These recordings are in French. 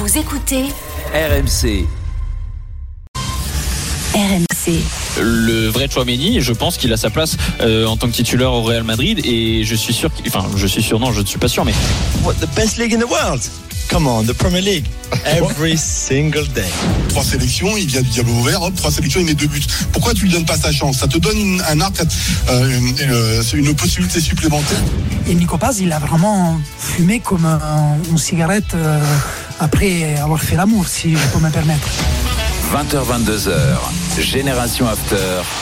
Vous écoutez RMC. RMC. Le vrai Tchouaméni, je pense qu'il a sa place en tant que titulaire au Real Madrid et je suis sûr non, je ne suis pas sûr, mais What, the best league in the world? Come on, the Premier League. Every single day. 3 sélections, il vient du diable ouvert, 3 sélections, il met 2 buts. Pourquoi tu lui donnes pas sa chance? Ça te donne un arc, une possibilité supplémentaire. Et Nico Paz, il a vraiment fumé comme une cigarette après avoir fait l'amour, si je peux me permettre. 20h-22h, Génération After.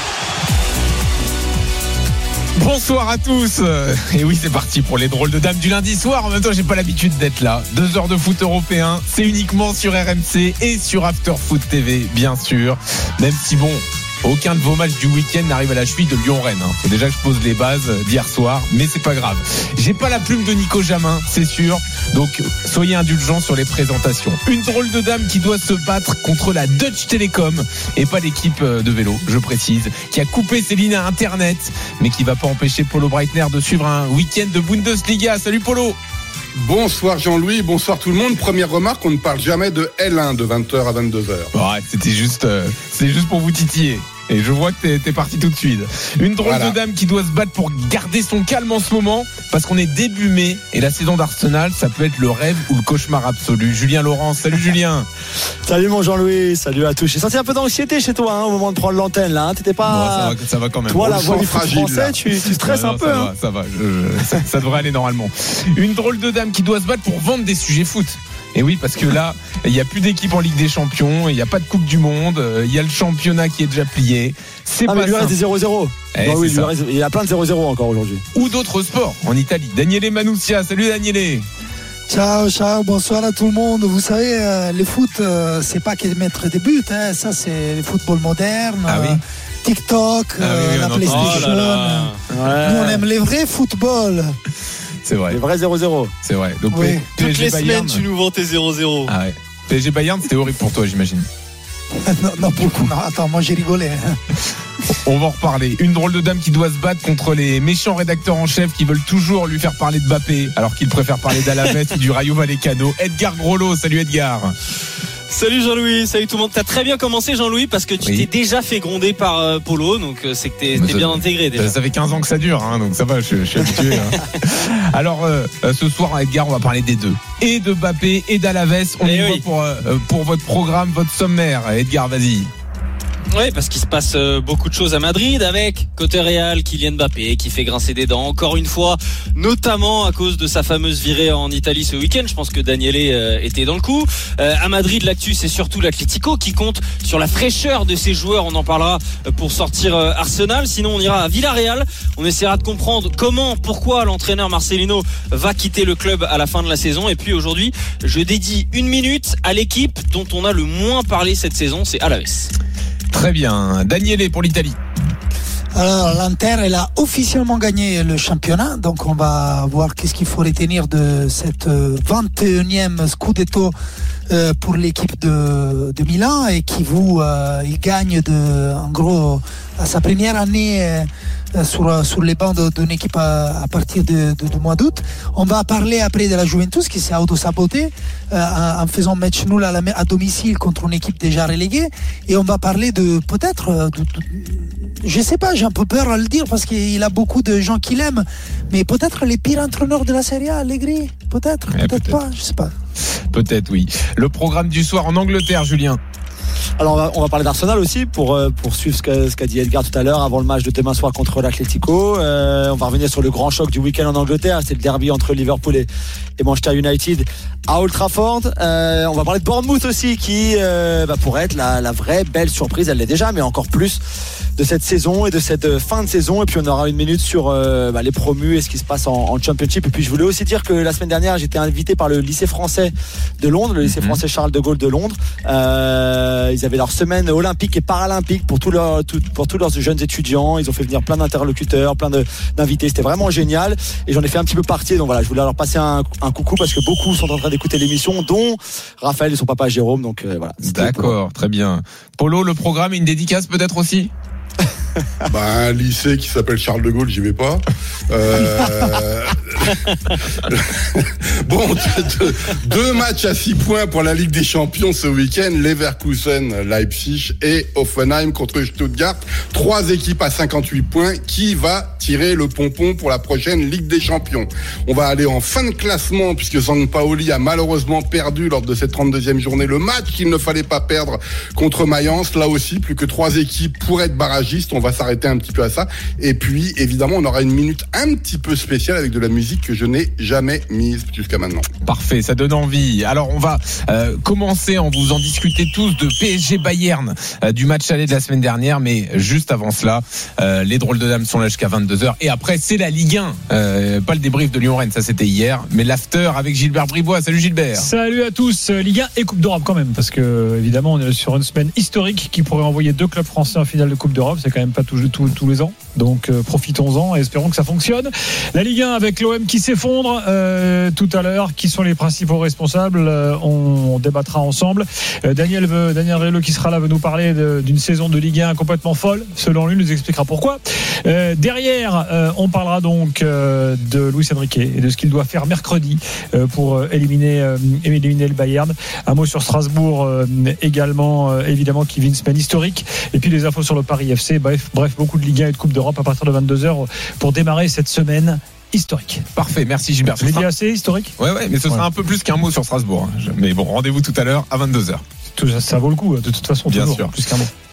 Bonsoir à tous. Et oui, c'est parti pour les drôles de dames du lundi soir. En même temps, j'ai pas l'habitude d'être là. 2 heures de foot européen, c'est uniquement sur RMC et sur After Foot TV, bien sûr. Même si bon, aucun de vos matchs du week-end n'arrive à la cheville de Lyon-Rennes. Faut déjà que je pose les bases d'hier soir, mais c'est pas grave. J'ai pas la plume de Nico Jamin, c'est sûr. Donc, soyez indulgents sur les présentations. Une drôle de dame qui doit se battre contre la Deutsche Telekom et pas l'équipe de vélo, je précise, qui a coupé ses lignes à Internet, mais qui va pas empêcher Polo Breitner de suivre un week-end de Bundesliga. Salut Polo. Bonsoir Jean-Louis, bonsoir tout le monde. Première remarque, on ne parle jamais de L1 de 20h à 22h. Ouais, c'est juste pour vous titiller. Et je vois que t'es parti tout de suite. Une drôle de dame qui doit se battre pour garder son calme en ce moment, parce qu'on est début mai et la saison d'Arsenal, ça peut être le rêve ou le cauchemar absolu. Julien Laurent, salut Julien. Salut mon Jean-Louis, salut à tous. J'ai senti un peu d'anxiété chez toi au moment de prendre l'antenne là. T'étais pas. Bon, ça va quand même. Toi, la voix du foot français, tu stresses un peu. Ça va. Ça devrait aller normalement. Une drôle de dame qui doit se battre pour vendre des sujets foot. Et oui, parce que là, il n'y a plus d'équipe en Ligue des Champions, il n'y a pas de Coupe du Monde, il y a le championnat qui est déjà plié. C'est pas mais lui simple. reste des 0-0. Il y a plein de 0-0 encore aujourd'hui. Ou d'autres sports en Italie. Daniele Manussia, salut Daniele. Ciao, bonsoir à tout le monde. Vous savez, le foot, c'est pas que mettre des buts, hein. Ça c'est le football moderne. Ah oui. TikTok, la PlayStation. Oh là là. Nous on aime les vrais football. C'est vrai. Les vrais 0-0. C'est vrai. Donc oui. PSG toutes les Bayern, semaines tu nous vends tes 0-0. Ah ouais. PSG Bayern, c'était horrible pour toi, j'imagine. non, beaucoup. Non, attends, moi j'ai rigolé. On va en reparler. Une drôle de dame qui doit se battre contre les méchants rédacteurs en chef qui veulent toujours lui faire parler de Mbappé alors qu'il préfère parler d'Alaves ou du Rayo Vallecano. Edgar Grollo, salut Edgar. Salut Jean-Louis, salut tout le monde. T'as très bien commencé Jean-Louis parce que tu t'es déjà fait gronder par Polo, donc c'est que t'es bien intégré déjà. Ça fait 15 ans que ça dure, hein, donc ça va, je suis habitué. Hein. Alors ce soir Edgar, on va parler des deux. Et de Mbappé et d'Alaves. On y va pour votre programme, votre sommaire. Edgar, vas-y. Oui, parce qu'il se passe beaucoup de choses à Madrid avec côté Real, Kylian Mbappé qui fait grincer des dents encore une fois, notamment à cause de sa fameuse virée en Italie ce week-end. Je pense que Daniele était dans le coup. À Madrid, l'actu, c'est surtout l'Atlético qui compte sur la fraîcheur de ses joueurs. On en parlera pour sortir Arsenal. Sinon, on ira à Villarreal. On essaiera de comprendre pourquoi l'entraîneur Marcelino va quitter le club à la fin de la saison. Et puis aujourd'hui, je dédie 1 minute à l'équipe dont on a le moins parlé cette saison, c'est Alaves. Très bien. Daniele pour l'Italie. Alors, l'Inter, elle a officiellement gagné le championnat. Donc, on va voir qu'est-ce qu'il faut retenir de cette 21e Scudetto pour l'équipe de Milan et qui il gagne en gros à sa première année sur les bancs d'une équipe à partir du mois d'août. On va parler après de la Juventus qui s'est auto-sabotée en faisant match nul à domicile contre une équipe déjà reléguée. Et on va parler de peut-être, je sais pas, j'ai un peu peur à le dire parce qu'il a beaucoup de gens qui l'aiment, mais peut-être les pires entraîneurs de la Serie A, Allegri, peut-être pas, je sais pas. Peut-être oui. Le programme du soir en Angleterre, Julien. Alors on va parler d'Arsenal aussi pour suivre ce qu'a dit Edgar tout à l'heure avant le match de demain soir contre l'Atlético. On va revenir sur le grand choc du week-end en Angleterre, c'est le derby entre Liverpool et Manchester United à Old Trafford. On va parler de Bournemouth aussi qui pourrait être la vraie belle surprise, elle l'est déjà, mais encore plus de cette saison et de cette fin de saison. Et puis on aura 1 minute sur les promus et ce qui se passe en Championship. Et puis je voulais aussi dire que la semaine dernière j'étais invité par le lycée français de Londres, le lycée français Charles de Gaulle de Londres. Ils avaient leur semaine olympique et paralympique pour tous leurs jeunes étudiants. Ils ont fait venir plein d'interlocuteurs, plein d'invités. C'était vraiment génial. Et j'en ai fait un petit peu partie. Donc voilà, je voulais leur passer un coucou parce que beaucoup sont en train d'écouter l'émission, dont Raphaël et son papa Jérôme. Donc voilà. D'accord, très bien. Polo, le programme, une dédicace peut-être aussi ? Un lycée qui s'appelle Charles de Gaulle, j'y vais pas. Bon, 2 matchs à 6 points pour la Ligue des Champions ce week-end. Leverkusen, Leipzig et Hoffenheim contre Stuttgart. 3 équipes à 58 points. Qui va tirer le pompon pour la prochaine Ligue des Champions? On va aller en fin de classement puisque Sampaoli a malheureusement perdu lors de cette 32e journée le match qu'il ne fallait pas perdre contre Mayence. Là aussi, plus que 3 équipes pour être barragistes. On va s'arrêter un petit peu à ça. Et puis, évidemment, on aura une minute un petit peu spéciale avec de la musique que je n'ai jamais mise jusqu'à maintenant. Parfait, ça donne envie. Alors, on va commencer, vous en discutez tous, de PSG Bayern, du match aller de la semaine dernière. Mais juste avant cela, les drôles de dames sont là jusqu'à 22h. Et après, c'est la Ligue 1. Pas le débrief de Lyon-Rennes, ça c'était hier. Mais l'after avec Gilbert Bribois. Salut Gilbert. Salut à tous. Ligue 1 et Coupe d'Europe quand même. Parce que, évidemment, on est sur une semaine historique qui pourrait envoyer 2 clubs français en finale de Coupe d'Europe. C'est quand même pas tous les ans. Donc profitons-en et espérons que ça fonctionne. La Ligue 1 avec l'OM qui s'effondre tout à l'heure. Qui sont les principaux responsables? On débattra ensemble. Daniel Relleux qui sera là veut nous parler d'une saison de Ligue 1 complètement folle. Selon lui, il nous expliquera pourquoi. Derrière, on parlera donc de Luis Enrique et de ce qu'il doit faire mercredi pour éliminer le Bayern. Un mot sur Strasbourg également, évidemment, qui vit une semaine historique. Et puis les infos sur le Paris FC. Bref, beaucoup de Ligue 1 et de Coupe d'Europe à partir de 22h pour démarrer cette semaine historique. Parfait, merci Gilbert. Je l'ai dit assez historique. Ouais, mais ce sera un peu plus qu'un mot sur Strasbourg. Mais bon, rendez-vous tout à l'heure à 22h. Ça vaut le coup, de toute façon, bien toujours, sûr. plus qu'un mot.